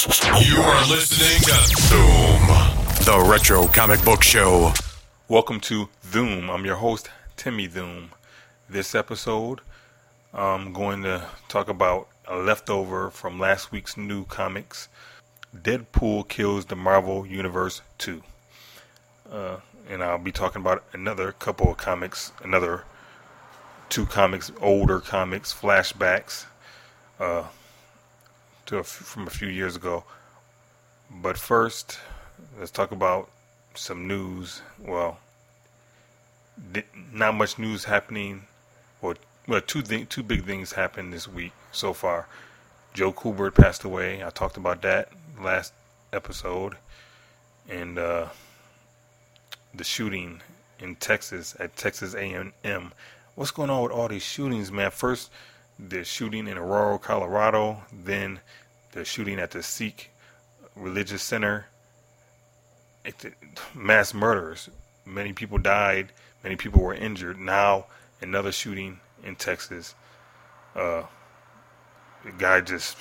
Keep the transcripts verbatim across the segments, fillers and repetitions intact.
You are listening to Zoom, the Retro Comic Book Show. Welcome to Zoom. I'm your host, Timmy Zoom. This episode, I'm going to talk about a leftover from last week's new comics, Deadpool Kills the Marvel Universe two. Uh, and I'll be talking about another couple of comics, another two comics, older comics, flashbacks uh, to a f- from a few years ago. But first, let's talk about some news. Well, di- not much news happening. Well, well two th- two big things happened this week so far. Joe Kubert passed away. I talked about that last episode. And uh, the shooting in Texas at Texas A and M. What's going on with all these shootings, man? First, the shooting in Aurora, Colorado. Then the shooting at the Sikh religious center. It, mass murders. Many people died. Many people were injured. Now, another shooting in Texas. Uh, the guy just...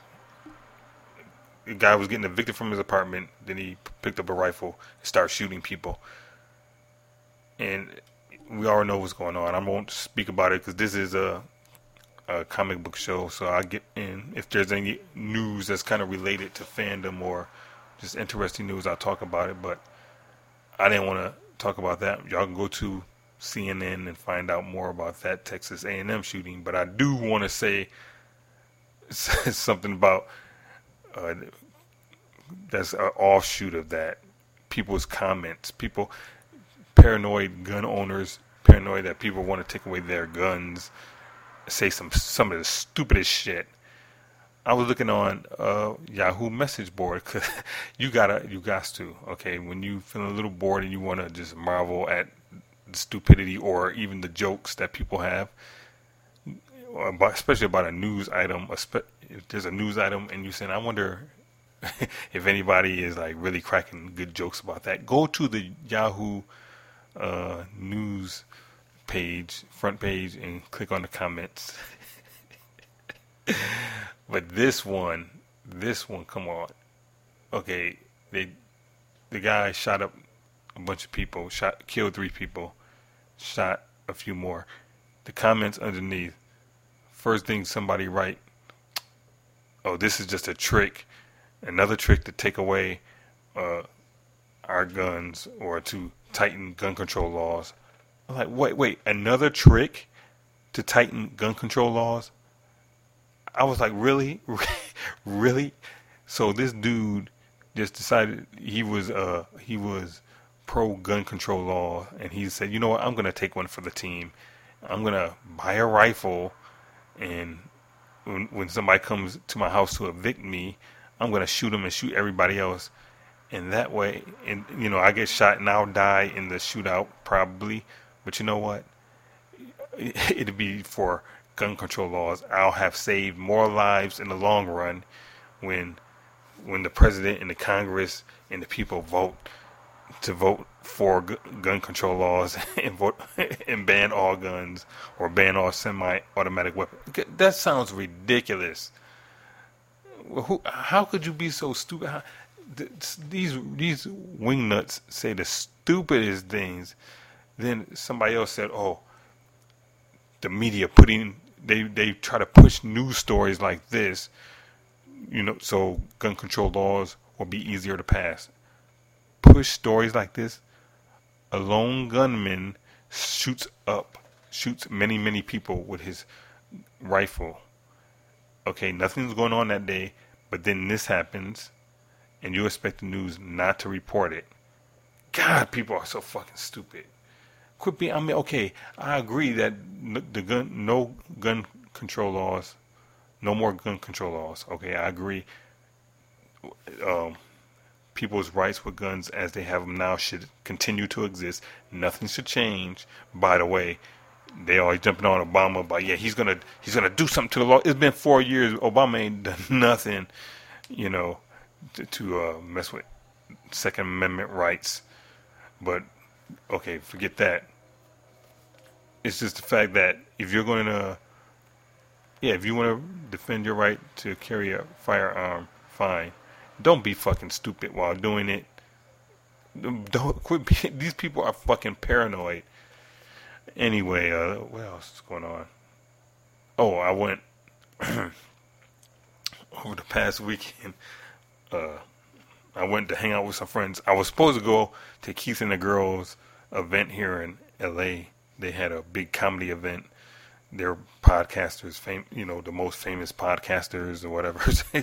The guy was getting evicted from his apartment. Then he picked up a rifle and started shooting people. And we all know what's going on. I won't speak about it because this is a, a comic book show. So I get in. If there's any news that's kind of related to fandom or just interesting news, I'll talk about it. But I didn't want to talk about that. Y'all can go to C N N and find out more about that Texas A and M shooting. But I do want to say something about uh, that's an offshoot of that. People's comments. People... Paranoid gun owners, paranoid that people want to take away their guns, say some some of the stupidest shit. I was looking on uh, Yahoo message board because you gotta, you got to, okay, when you feel a little bored and you want to just marvel at the stupidity or even the jokes that people have, about, especially about a news item. If there's a news item and you saying, I wonder if anybody is like really cracking good jokes about that, go to the Yahoo Uh, news page, front page, and click on the comments. But this one, this one, come on. Okay, they, the guy shot up a bunch of people, shot, killed three people, shot a few more. The comments underneath, first thing somebody write, oh, this is just a trick, another trick to take away uh, our guns or to tighten gun control laws. I'm like, wait, wait, another trick to tighten gun control laws? I was like, really? Really? So this dude just decided he was uh he was pro gun control law, and he said, you know what, I'm gonna take one for the team. I'm gonna buy a rifle, and when when somebody comes to my house to evict me, I'm gonna shoot him and shoot everybody else. And that way, and you know, I get shot and I'll die in the shootout probably. But you know what? It'd be for gun control laws. I'll have saved more lives in the long run when when the president and the Congress and the people vote to vote for gun control laws and vote and ban all guns or ban all semi-automatic weapons. That sounds ridiculous. Who, how could you be so stupid? How, These these wingnuts say the stupidest things. Then somebody else said, "Oh, the media putting they they try to push news stories like this, you know, so gun control laws will be easier to pass. Push stories like this. A lone gunman shoots up, shoots many many people with his rifle. Okay, nothing's going on that day, but then this happens." And you expect the news not to report it. God, people are so fucking stupid. Quit being, I mean, okay, I agree that the gun, no gun control laws, no more gun control laws. Okay, I agree. Um, people's rights with guns as they have them now should continue to exist. Nothing should change. By the way, they always jumping on Obama, but yeah, he's gonna he's gonna do something to the law. It's been four years. Obama ain't done nothing, you know, to, to uh, mess with Second Amendment rights. But okay, forget that. It's just the fact that if you're going to, yeah, if you want to defend your right to carry a firearm, fine. don't be fucking stupid while doing it. Don't quit. Being, these people are fucking paranoid. Anyway, uh, what else is going on? Oh, I went over the past weekend. Uh, I went to hang out with some friends. I was supposed to go to Keith and the Girls event here in L A. They had a big comedy event. They're podcasters, fam- you know, the most famous podcasters or whatever.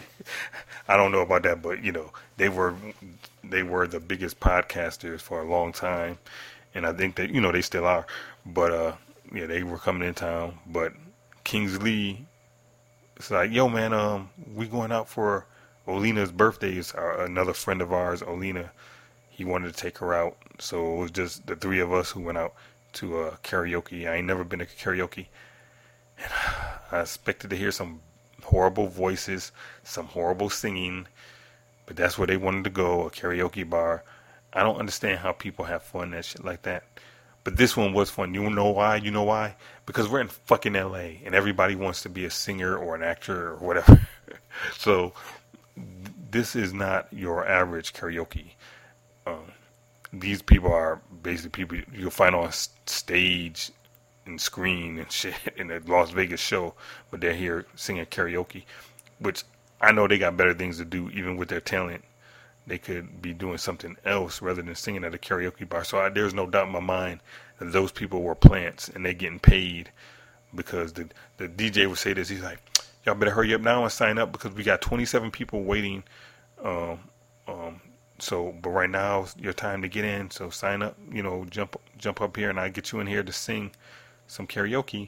I don't know about that, but you know, they were they were the biggest podcasters for a long time, and I think that you know they still are. But uh, yeah, they were coming in town. But Kingsley, it's like, yo, man, um, we going out for Olina's birthday. Is our, another friend of ours, Olina. He wanted to take her out, so it was just the three of us who went out to uh, karaoke. I ain't never been to karaoke. And I expected to hear some horrible voices, some horrible singing, but that's where they wanted to go, a karaoke bar. I don't understand how people have fun at shit like that. But this one was fun. You know why? You know why? Because we're in fucking L A and everybody wants to be a singer or an actor or whatever. So this is not your average karaoke. Um, these people are basically people you'll find on stage and screen and shit in a Las Vegas show, but they're here singing karaoke, which I know they got better things to do. Even with their talent, they could be doing something else rather than singing at a karaoke bar. So I, there's no doubt in my mind that those people were plants and they getting paid, because the the D J would say this. He's like, y'all better hurry up now and sign up because we got twenty-seven people waiting. Um, um, so, but right now is your time to get in. So sign up, you know, jump jump up here and I'll get you in here to sing some karaoke.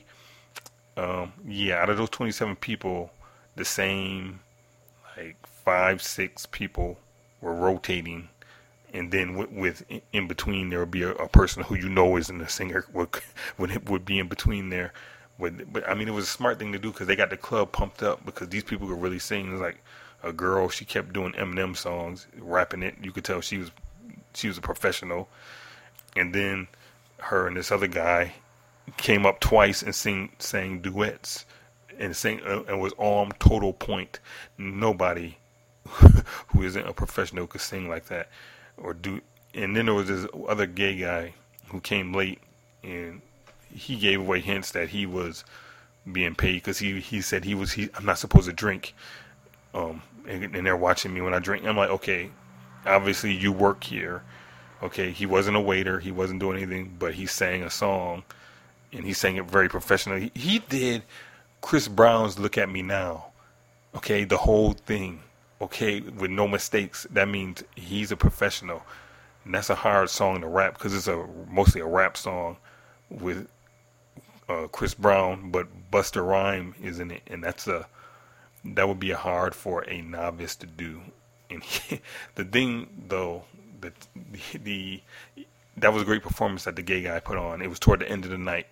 Um, yeah, out of those twenty-seven people, the same like five, six people were rotating, and then with, with in between there would be a, a person who you know isn't a singer would would would be in between there. With, but I mean, it was a smart thing to do because they got the club pumped up because these people could really sing. It was like a girl, she kept doing Eminem songs, rapping it. You could tell she was she was a professional. And then her and this other guy came up twice and sing sang duets and sing uh, and was on total point. Nobody who isn't a professional could sing like that or do. And then there was this other gay guy who came late, and he gave away hints that he was being paid because he, he said he was he I'm not supposed to drink, um and, and they're watching me when I drink. I'm like, okay, obviously you work here. Okay, he wasn't a waiter, he wasn't doing anything, but he sang a song and he sang it very professionally. He, he did Chris Brown's "Look at Me Now." Okay, the whole thing. Okay, with no mistakes. That means he's a professional, and that's a hard song to rap because it's a mostly a rap song with uh, Chris Brown, but Busta Rhymes is in it, and that's a that would be hard for a novice to do. And he, the thing though, the, the the that was a great performance that the gay guy put on. It was toward the end of the night.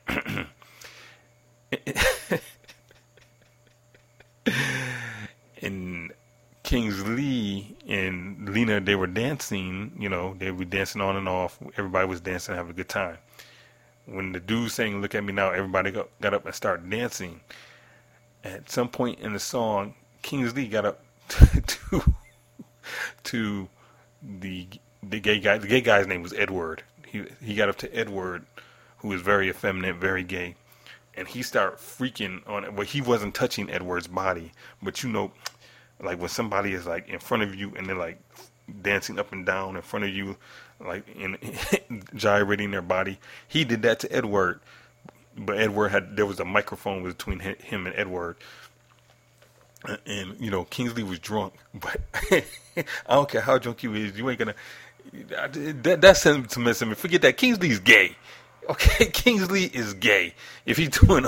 And Kingsley and Lena, they were dancing, you know, they were dancing on and off. Everybody was dancing, having a good time. When the dude sang "Look at Me Now," everybody got, got up and started dancing. At some point in the song, Kingsley got up to to the the gay guy. The gay guy's name was Edward. He he got up to Edward, who was very effeminate, very gay, and he started freaking on it. Well, he wasn't touching Edward's body, but you know, like when somebody is like in front of you and they're like dancing up and down in front of you, like in gyrating their body. He did that to Edward, but Edward had there was a microphone between him and Edward, and you know Kingsley was drunk, but I don't care how drunk you is, you ain't gonna. That that's sentiment. Forget that. Kingsley's gay. Okay, Kingsley is gay. If he's doing.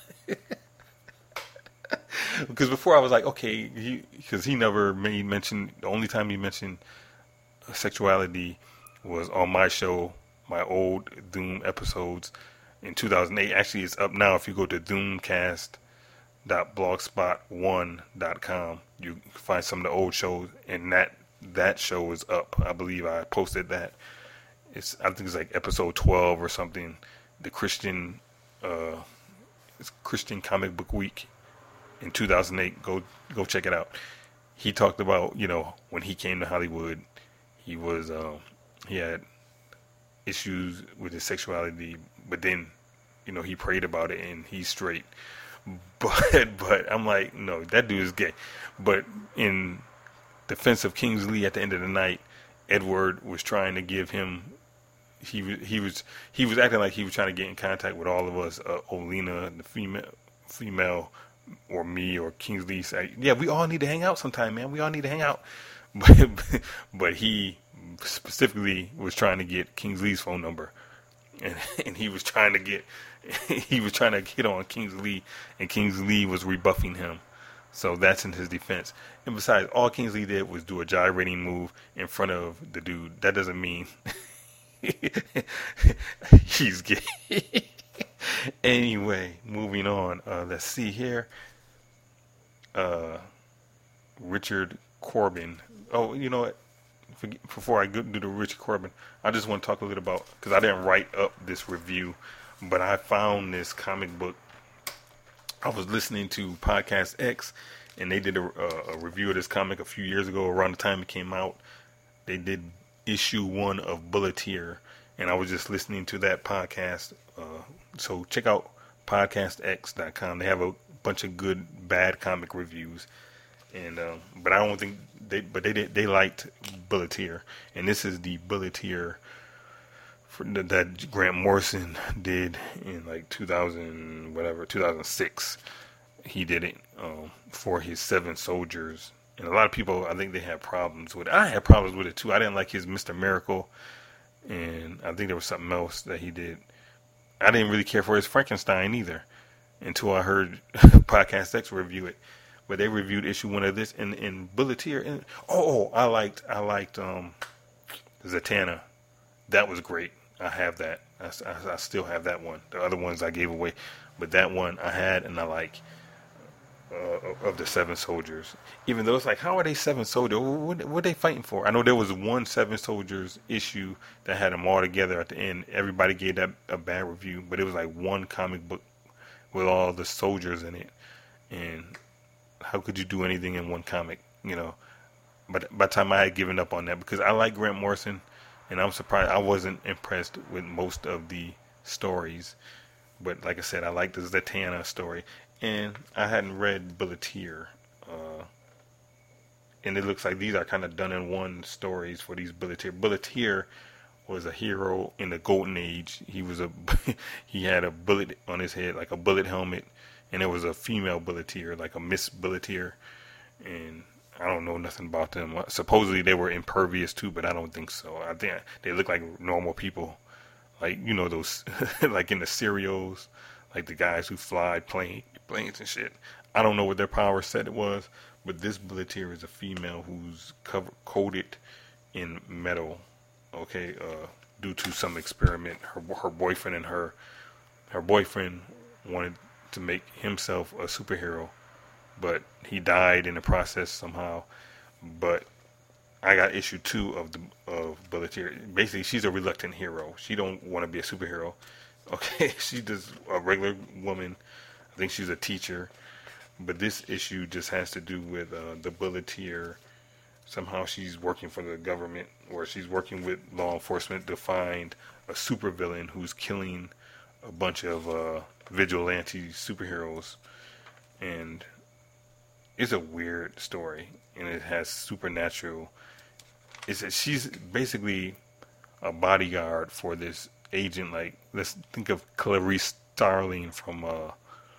Because before I was like, okay, because he, he never made mention. The only time he mentioned sexuality was on my show, my old Doom episodes in two thousand eight. Actually, it's up now. If you go to doomcast dot blogspot one dot com, you can find some of the old shows, and that that show is up. I believe I posted that. It's I think it's like episode twelve or something. The Christian, uh, it's Christian Comic Book Week in two thousand eight. Go go check it out. he talked about, you know, when he came to Hollywood, he was um, he had issues with his sexuality, but then, you know, he prayed about it and he's straight. But but I'm like, no, that dude is gay. But in defense of Kingsley, at the end of the night, Edward was trying to give him. He was he was he was acting like he was trying to get in contact with all of us, uh, Olena, the female female, or me or Kingsley. Say, yeah, we all need to hang out sometime, man. We all need to hang out. But but he specifically was trying to get Kingsley's phone number, and and he was trying to get he was trying to hit on Kingsley, and Kingsley was rebuffing him. So that's in his defense. And besides, all Kingsley did was do a gyrating move in front of the dude. That doesn't mean he's gay. Anyway, moving on. Uh, let's see here. Uh, Richard Corbin. Oh, you know what? Before I go do the Richard Corbin, I just want to talk a little about, because I didn't write up this review, but I found this comic book. I was listening to Podcast X, and they did a, a review of this comic a few years ago, around the time it came out. They did issue one of Bulleteer, and I was just listening to that podcast. Uh, so check out podcast x dot com. They have a bunch of good, bad comic reviews, and um, but I don't think they, but they did, they liked Bulleteer, and this is the Bulleteer for, that Grant Morrison did in like two thousand, whatever, two thousand six. He did it um, for his Seven Soldiers. And a lot of people, I think they had problems with it. I had problems with it too. I didn't like his Mister Miracle. And I think there was something else that he did. I didn't really care for his Frankenstein either, until I heard Podcast X review it. But they reviewed issue one of this, and, and Bulleteer. And, oh, oh, I liked, I liked um, Zatanna. That was great. I have that. I, I, I still have that one. The other ones I gave away. But that one I had, and I like. Uh, of the Seven Soldiers, even though it's like, how are they Seven Soldiers? What, what are they fighting for? I know there was one Seven Soldiers issue that had them all together at the end. Everybody gave that a bad review, but it was like one comic book with all the soldiers in it. And how could you do anything in one comic? You know. But by the time I had given up on that, because I like Grant Morrison, and I'm surprised I wasn't impressed with most of the stories. But like I said, I like the Zatanna story. And I hadn't read Bulleteer, uh, and it looks like these are kind of done in one stories for these Bulleteer. Bulleteer was a hero in the Golden Age. He was a he had a bullet on his head, like a bullet helmet, and there was a female Bulleteer, like a Miss Bulleteer, and I don't know nothing about them. Supposedly they were impervious too, but I don't think so. I think they look like normal people, like, you know, those like in the serials. Like the guys who fly plane, planes and shit. I don't know what their power set it was, but this Bulleteer is a female who's covered, coated in metal. Okay, uh, due to some experiment, her her boyfriend and her her boyfriend wanted to make himself a superhero, but he died in the process somehow. But I got issue two of the of Bulleteer. Basically, she's a reluctant hero. She don't want to be a superhero. Okay, she's just a regular woman. I think she's a teacher. But this issue just has to do with uh, the Bulleteer. Somehow she's working for the government, or she's working with law enforcement to find a supervillain who's killing a bunch of uh, vigilante superheroes. And it's a weird story, and it has supernatural. It's a, she's basically a bodyguard for this agent. Like, let's think of Clarice Starling from uh,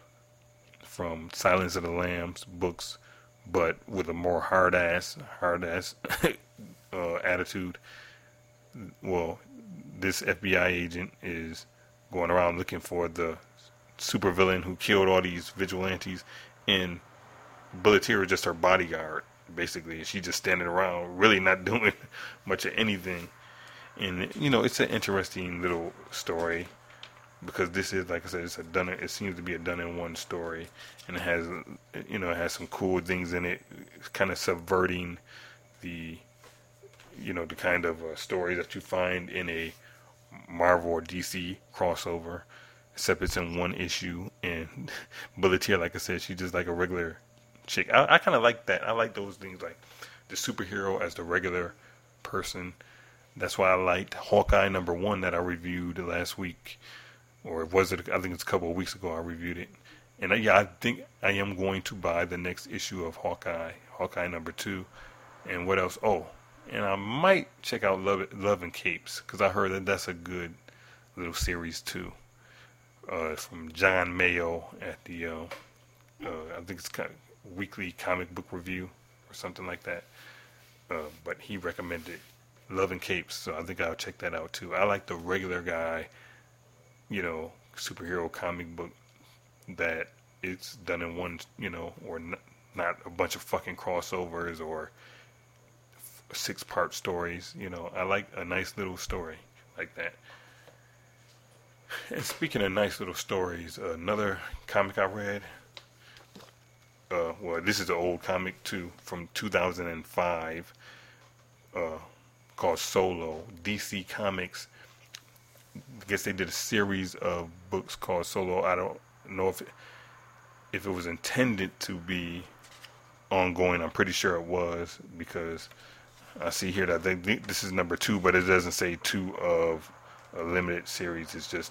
from Silence of the Lambs books, but with a more hard ass, hard ass uh, attitude. Well, this F B I agent is going around looking for the supervillain who killed all these vigilantes, and Bulleteer is just her bodyguard, basically. She's just standing around, really not doing much of anything. And, you know, it's an interesting little story, because this is, like I said, it's a done. It seems to be a done in one story, and it has, you know, it has some cool things in it. It's kind of subverting the, you know, the kind of uh, story that you find in a Marvel or D C crossover, except it's in one issue. And Bulleteer, like I said, she's just like a regular chick. I, I kind of like that. I like those things, like the superhero as the regular person. That's why I liked Hawkeye number one that I reviewed last week, or was it? I think it's a couple of weeks ago I reviewed it. And uh, yeah, I think I am going to buy the next issue of Hawkeye, Hawkeye number two. And what else? Oh, and I might check out Love, Love and Capes, because I heard that that's a good little series too. Uh, from John Mayo at the, uh, uh, I think it's kind of weekly comic book review or something like that. Uh, but he recommended Love and Capes, so I think I'll check that out too. I like the regular guy, you know, superhero comic book that it's done in one, you know, or n- not a bunch of fucking crossovers or f- six part stories. You know, I like a nice little story like that. And speaking of nice little stories, uh, another comic I read, uh, well, this is an old comic too, from two thousand five, uh, called Solo. D C Comics, I guess they did a series of books called Solo. I don't know if it, if it was intended to be ongoing. I'm pretty sure it was, because I see here that they, this is number two, but it doesn't say two of a limited series. It's just,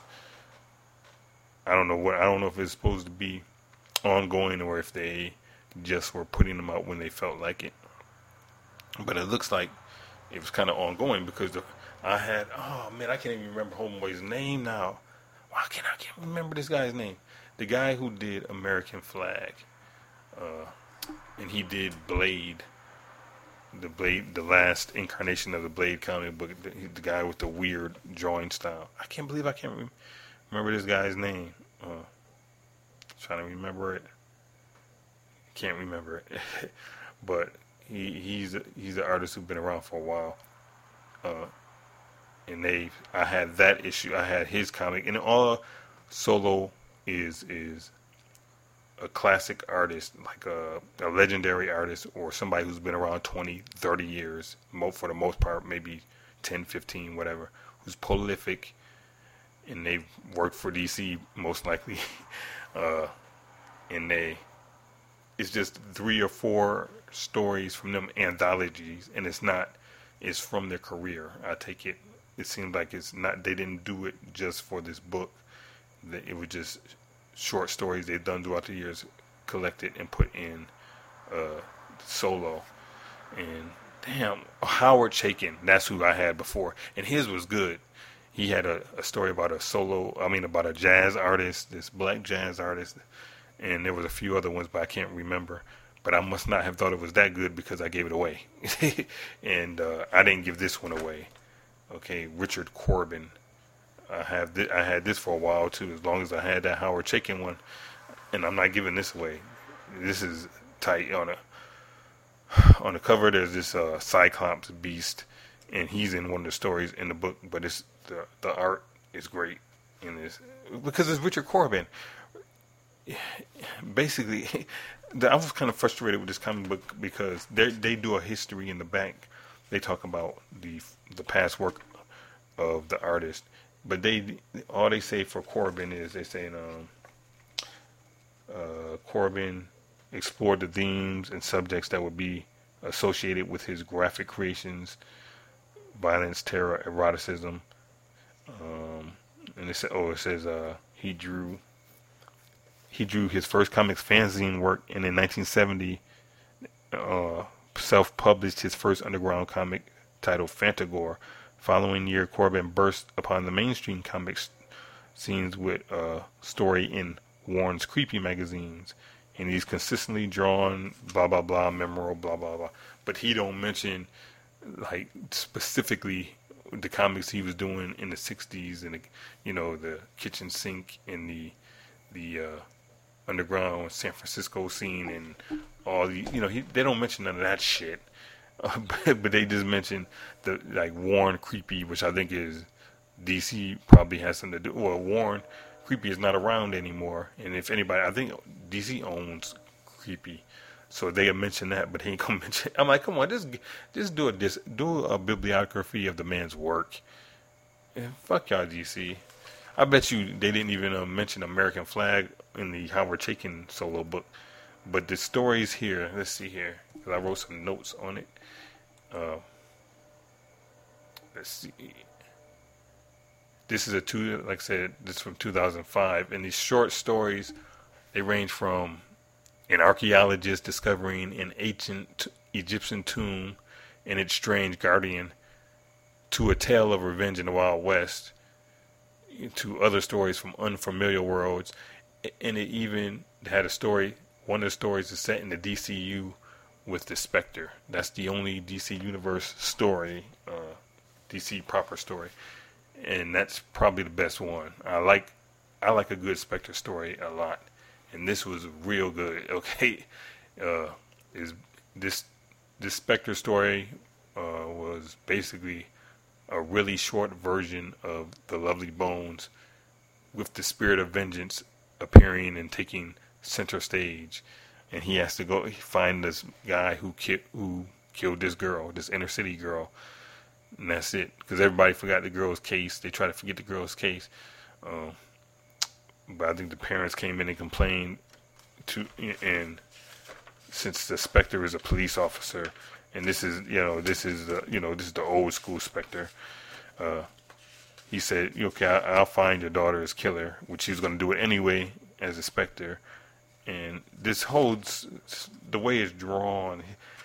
I don't know what, I don't know if it's supposed to be ongoing or if they just were putting them out when they felt like it. But it looks like it was kind of ongoing, because the, I had, oh man, I can't even remember Homeboy's name now. Why can't I can't remember this guy's name? The guy who did American Flag, uh, and he did Blade, the Blade, the last incarnation of the Blade comic book. The, the guy with the weird drawing style. I can't believe I can't re- remember this guy's name. Uh, trying to remember it. Can't remember it. But he he's a, he's an artist who's been around for a while. Uh, and they, I had that issue. I had his comic, and all Solo is is a classic artist, like a, a legendary artist, or somebody who's been around twenty, thirty years, for the most part, maybe ten, fifteen, whatever, who's prolific, and they've worked for D C most likely. uh, and they, it's just three or four stories from them, anthologies, and it's not, it's from their career. I take it, it seems like it's not, they didn't do it just for this book. It was just short stories they've done throughout the years, collected and put in uh, Solo. And damn, Howard Chaykin, that's who I had before, and his was good. He had a, a story about a solo, I mean about a jazz artist, this black jazz artist, and there was a few other ones, but I can't remember. But I must not have thought it was that good, because I gave it away. And uh, I didn't give this one away. Okay, Richard Corbin. I have th- I had this for a while too, as long as I had that Howard Chaykin one, and I'm not giving this away. This is tight. On a on the cover, there's this uh, Cyclops beast, and he's in one of the stories in the book. But it's the the art is great in this, because it's Richard Corbin. Basically, I was kind of frustrated with this comic book, because they they do a history in the back. They talk about the the past work of the artist. But they, all they say for Corbin is they say, um, uh, Corbin explored the themes and subjects that would be associated with his graphic creations: violence, terror, eroticism. Um, and it says, oh, it says uh, he drew, he drew his first comics fanzine work, and in nineteen seventy, uh, self-published his first underground comic titled Fantagore. Following year, Corbin burst upon the mainstream comics scenes with a story in Warren's Creepy magazines, and he's consistently drawn blah blah blah, memorable blah blah blah. But he don't mention, like, specifically the comics he was doing in the sixties, and the, you know, the kitchen sink in the the uh, underground San Francisco scene, and all the, you know, he, they don't mention none of that shit. Uh, but, but they just mentioned the, like, Warren Creepy, which I think is D C probably has something to do. Well, Warren Creepy is not around anymore, and if anybody, I think D C owns Creepy, so they mentioned that, but he ain't gonna mention. I'm like, come on, just just do a this do a bibliography of the man's work. And fuck y'all, D C. I bet you they didn't even uh, mention American Flag in the Howard Chaykin solo book. but the stories here, let's see here, because I wrote some notes on it. Uh, let's see. This is a two, like I said, this is from two thousand five, and these short stories, they range from an archaeologist discovering an ancient Egyptian tomb and its strange guardian, to a tale of revenge in the Wild West, to other stories from unfamiliar worlds, and it even had a story. One of the stories is set in the D C U with the Spectre. That's the only D C Universe story, uh, D C proper story, and that's probably the best one. I like, I like a good Spectre story a lot, and this was real good. Okay, uh, is this this Spectre story uh, was basically a really short version of The Lovely Bones, with the spirit of vengeance appearing and taking center stage, and he has to go find this guy who ki- who killed this girl, this inner city girl, and that's it. Because everybody forgot the girl's case. They try to forget the girl's case, uh, but I think the parents came in and complained to, and since the Spectre is a police officer, and this is you know this is the you know this is the old school Spectre. Uh, he said, "Okay, I'll find your daughter's killer," which he was going to do it anyway as a Spectre. And this holds the way it's drawn.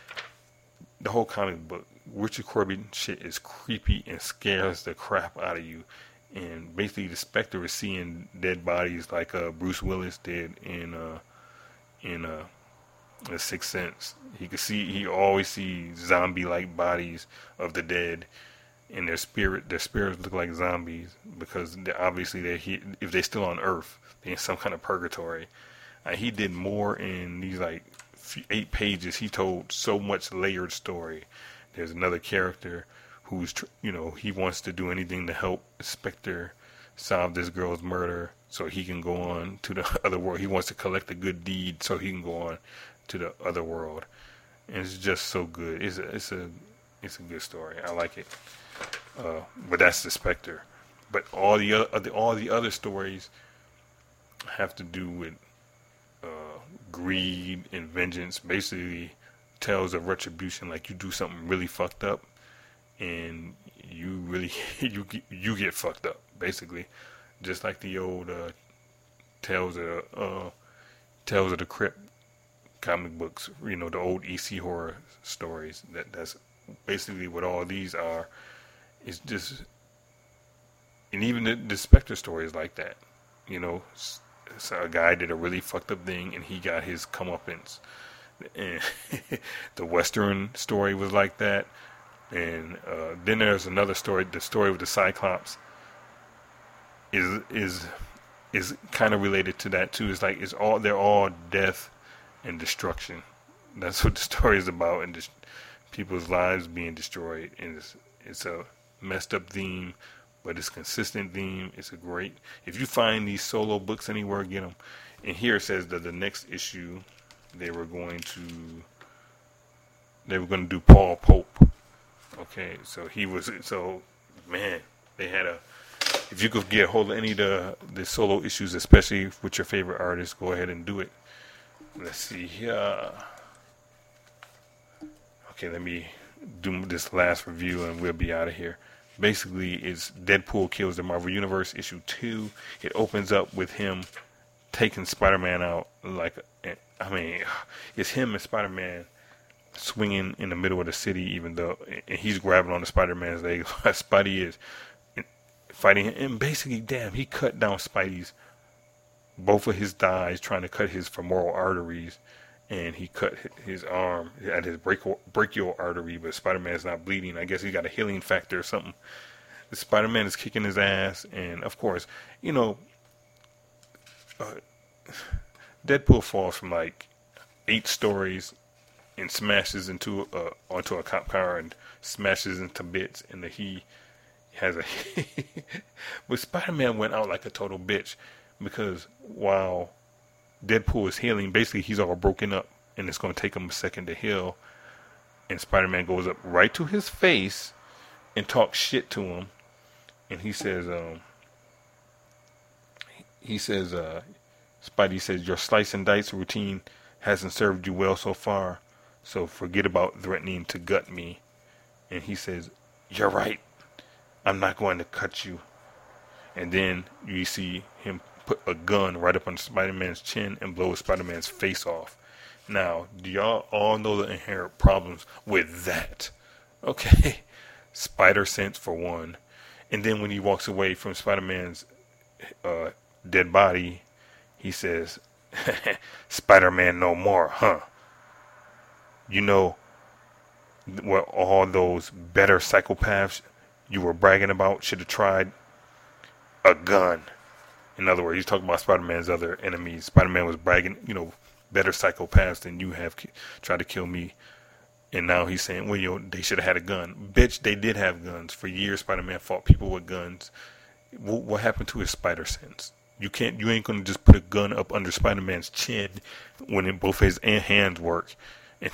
The whole comic book, Richard Corbin shit is creepy and scares the crap out of you. And basically, the Spectre is seeing dead bodies like uh, Bruce Willis did in uh, in uh, The Sixth Sense. He could see, he always sees zombie-like bodies of the dead, and their spirit, their spirits look like zombies because they're, obviously they're he, if they're still on Earth, they're in some kind of purgatory. Uh, he did more in these like eight pages. He told so much layered story. There's another character who's, you know, he wants to do anything to help Spectre solve this girl's murder so he can go on to the other world. He wants to collect a good deed so he can go on to the other world. And it's just so good. It's a, it's a, it's a good story. I like it. Uh, but that's the Spectre. But all the other, all the other stories have to do with Uh, greed and vengeance. Basically tells of retribution, like you do something really fucked up and you really you get, you get fucked up, basically, just like the old uh, Tales of uh, Tales of the Crypt comic books, you know, the old E C horror stories. That that's basically what all these are. It's just, and even the, the Spectre story is like that, you know. So a guy did a really fucked up thing and he got his comeuppance. And the Western story was like that. And uh, then there's another story, the story with the Cyclops is is is kind of related to that too. It's like it's all they're all death and destruction. That's what the story is about, and just people's lives being destroyed. And it's, it's a messed up theme, but it's consistent theme. It's a great. If you find these solo books anywhere, get them. And here it says that the next issue, they were going to, they were going to do Paul Pope. Okay, so he was. So man, they had a. If you could get a hold of any of the the solo issues, especially with your favorite artist, go ahead and do it. Let's see here. Okay, let me do this last review and we'll be out of here. Basically, it's Deadpool Kills the Marvel Universe, issue two. It opens up with him taking Spider-Man out. Like, I mean, it's him and Spider-Man swinging in the middle of the city, even though, and he's grabbing on the Spider-Man's leg. Spidey is fighting him, and basically, damn, he cut down Spidey's, both of his thighs, trying to cut his femoral arteries, and he cut his arm at his brachial, brachial artery, but Spider-Man's not bleeding. I guess he got a healing factor or something. The Spider-Man is kicking his ass, and of course, you know, uh, Deadpool falls from like eight stories and smashes into a, onto a cop car and smashes into bits, and the, he has a but Spider-Man went out like a total bitch, because while Deadpool is healing, basically he's all broken up and it's going to take him a second to heal, and Spider-Man goes up right to his face and talks shit to him, and he says um he says uh Spidey says, your slice and dice routine hasn't served you well so far, so forget about threatening to gut me. And he says, you're right. I'm not going to cut you. And then you see him put a gun right up on Spider-Man's chin and blow Spider-Man's face off. Now, do y'all all know the inherent problems with that? Okay. Spider sense for one. And then when he walks away from Spider-Man's uh, dead body, he says, Spider-Man no more, huh? You know what all those better psychopaths you were bragging about should have tried? A gun. In other words, he's talking about Spider-Man's other enemies. Spider-Man was bragging, you know, better psychopaths than you have ki- tried to kill me. And now he's saying, well, you know, they should have had a gun. Bitch, they did have guns. For years, Spider-Man fought people with guns. W- what happened to his spider sense? You can't, you ain't gonna just put a gun up under Spider-Man's chin when in both his hands work. And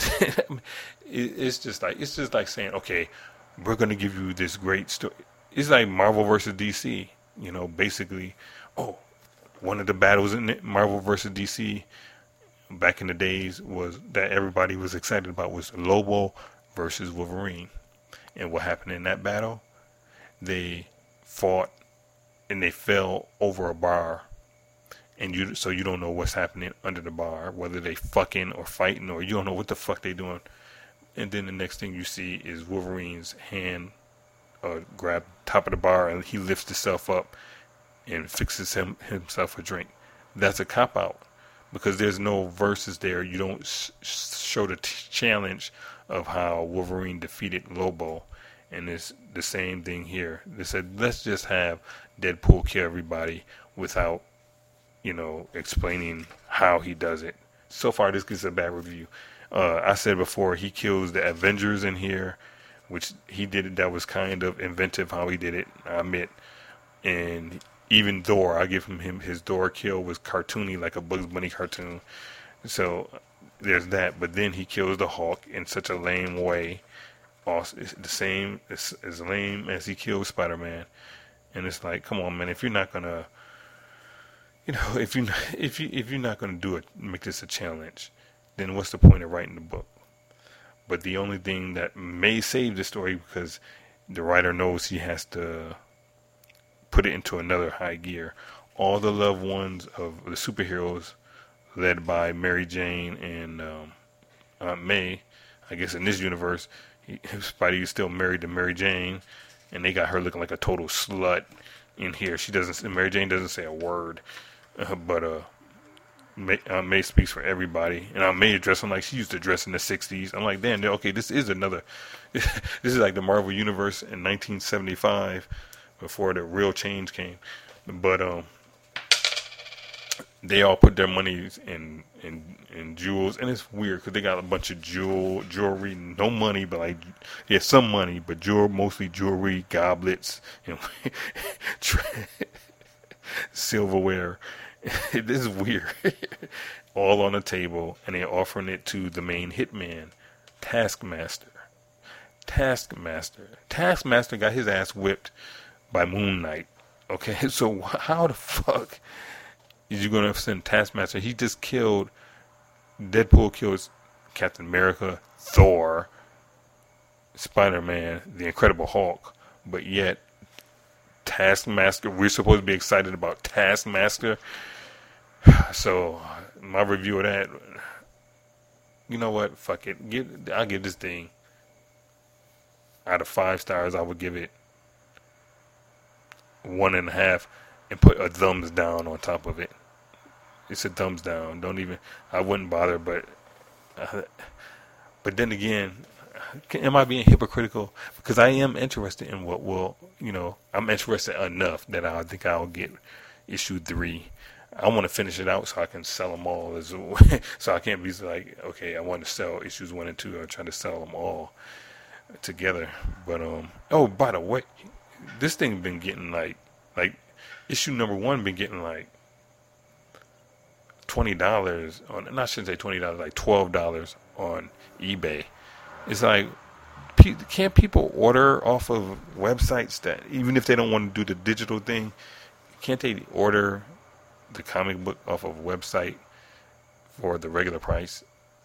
it's just like, it's just like saying, okay, we're gonna give you this great story. It's like Marvel versus D C. You know, basically, oh, one of the battles in Marvel versus D C back in the days was that everybody was excited about was Lobo versus Wolverine. And what happened in that battle? They fought and they fell over a bar. And you, so you don't know what's happening under the bar, whether they fucking or fighting, or you don't know what the fuck they doing. And then the next thing you see is Wolverine's hand uh, grab top of the bar, and he lifts himself up and fixes him himself a drink. That's a cop out because there's no verses there. You don't sh- show the t- challenge of how Wolverine defeated Lobo, and it's the same thing here. They said let's just have Deadpool kill everybody without, you know, explaining how he does it. So far, this gets a bad review. Uh, I said before he kills the Avengers in here, which he did it. That was kind of inventive how he did it, I admit. And even Thor, I give him, him his Thor kill was cartoony, like a Bugs Bunny cartoon. So there's that. But then he kills the Hulk in such a lame way. Also, it's the same as, as lame as he killed Spider-Man. And it's like, come on, man, if you're not gonna, you know, if you if you if you're not gonna do it, make this a challenge, then what's the point of writing the book? But the only thing that may save the story, because the writer knows he has to put it into another high gear. All the loved ones of the superheroes, led by Mary Jane and um, Aunt May, I guess in this universe, he, Spidey is still married to Mary Jane, and they got her looking like a total slut in here. She doesn't. Mary Jane doesn't say a word, uh, but uh. May, uh, May speaks for everybody, and Aunt May dressing like she used to dress in the sixties. I'm like, damn, okay, this is another, this is like the Marvel Universe in nineteen seventy-five, before the real change came. But um, they all put their money in in in jewels, and it's weird because they got a bunch of jewel jewelry, no money, but like yeah, some money, but jewel, mostly jewelry, goblets, you know, silverware. This is weird. All on the table, and they're offering it to the main hitman, Taskmaster. Taskmaster. Taskmaster got his ass whipped by Moon Knight. Okay, so how the fuck is you gonna send Taskmaster? He just killed, Deadpool kills Captain America, Thor, Spider-Man, the Incredible Hulk, but yet Taskmaster, we're supposed to be excited about Taskmaster. So my review of that, you know what, fuck it, give, I'll give this thing, out of five stars, I would give it one and a half and put a thumbs down on top of it. It's a thumbs down. Don't even, I wouldn't bother, but uh, but then again, am I being hypocritical? Because I am interested in what will, you know, I'm interested enough that I think I'll get issue three. I want to finish it out so I can sell them all. As so I can't be like, okay, I want to sell issues one and two. I'm trying to sell them all together. But um, oh, by the way, this thing been getting like, like issue number one been getting like twenty dollars on. And I shouldn't say twenty dollars, like twelve dollars on eBay. It's like, can't people order off of websites that, even if they don't want to do the digital thing, can't they order the comic book off of a website for the regular price.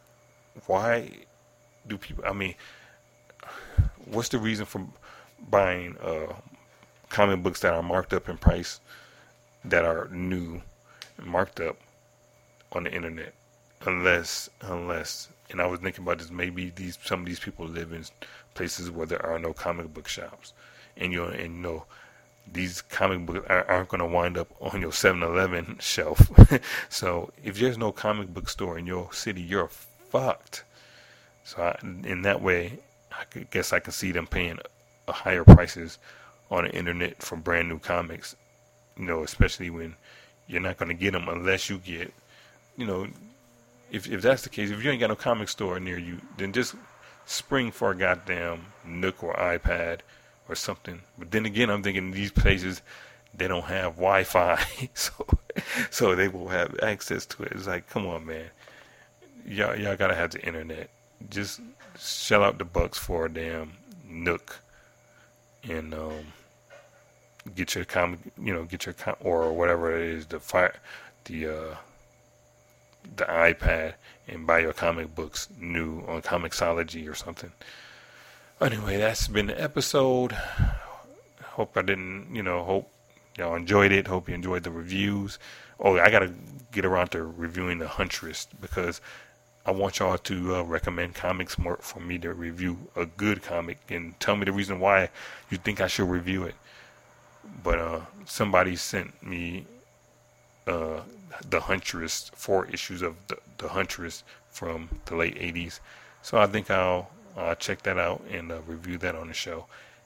Why do people? I mean, what's the reason for buying uh, comic books that are marked up in price, that are new and marked up on the internet? Unless, unless, and I was thinking about this, maybe these some of these people live in places where there are no comic book shops, and you and you know these comic books aren't going to wind up on your seven eleven shelf. So if there's no comic book store in your city, you're fucked. So I, in that way, I could, guess I can see them paying a higher prices on the internet for brand new comics. You know, especially when you're not going to get them unless you get, you know, if if that's the case, if you ain't got no comic store near you, then just spring for a goddamn Nook or iPad or something. But then again, I'm thinking these places, they don't have Wi-Fi, so so they will have access to it. It's like, come on, man, y'all y'all gotta have the internet. Just shell out the bucks for a damn Nook, and um, get your comic, you know, get your com- or whatever it is, the fire, the uh, the iPad, and buy your comic books new on Comixology or something. Anyway, that's been the episode. Hope I didn't, you know, hope y'all enjoyed it. Hope you enjoyed the reviews. Oh, I gotta get around to reviewing The Huntress, because I want y'all to uh, recommend comics more for me to review a good comic, and tell me the reason why you think I should review it. But uh, somebody sent me uh, The Huntress, four issues of the, the Huntress from the late eighties. So I think I'll uh, check that out and uh, review that on the show.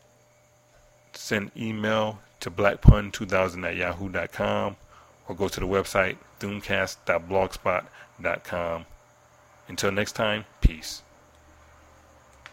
Send email to blackpun two thousand at yahoo dot com, or go to the website doomcast dot blogspot dot com. Until next time, peace.